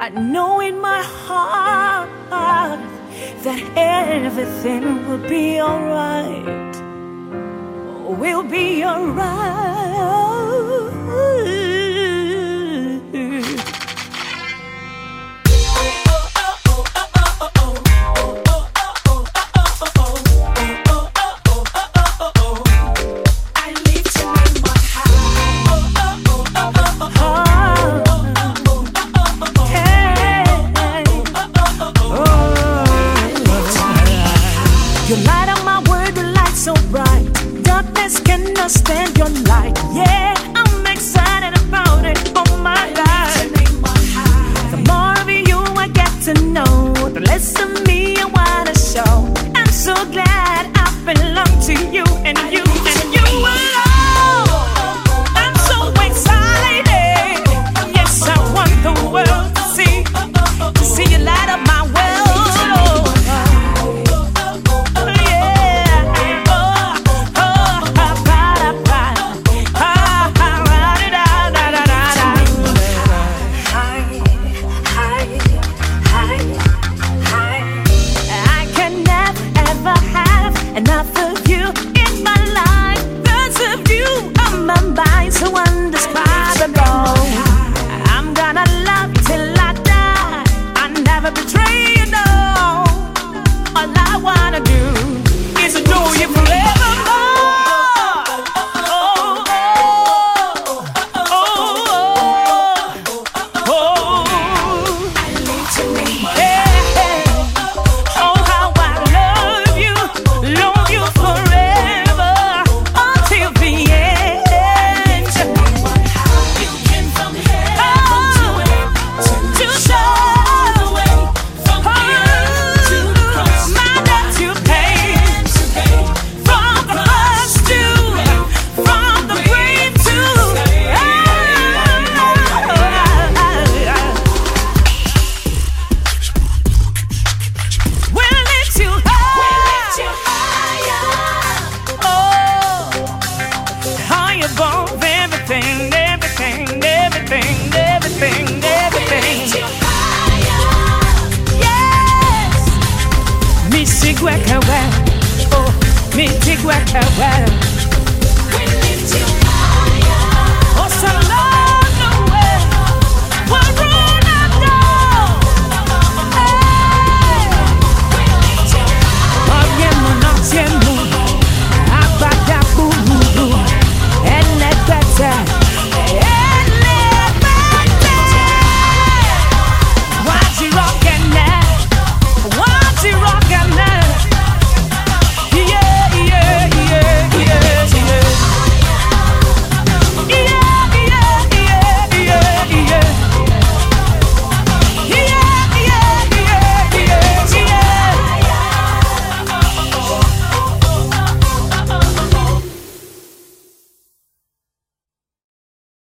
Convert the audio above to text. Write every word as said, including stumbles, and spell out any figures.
I know in my heart that everything will be alright. Will be alright. You light up my world, the light so bright. Darkness cannot stand your light. Yeah, I'm excited about it. Oh my God. The more of you I get to know, the less of me I wanna show. I'm so glad I belong to you and you and you alone. I'm so excited. Yes, I want the world to see, to see you light up my world. Enough of you in my life, lots of you on my mind, so undescribable. I'm gonna love you till I die. I never betray you, no. All I wanna do is adore you forevermore. Oh, oh, oh, oh, oh. I need to make my above everything, everything, everything, everything, everything. Yes, me sigwakawa, oh, me sigwakawa.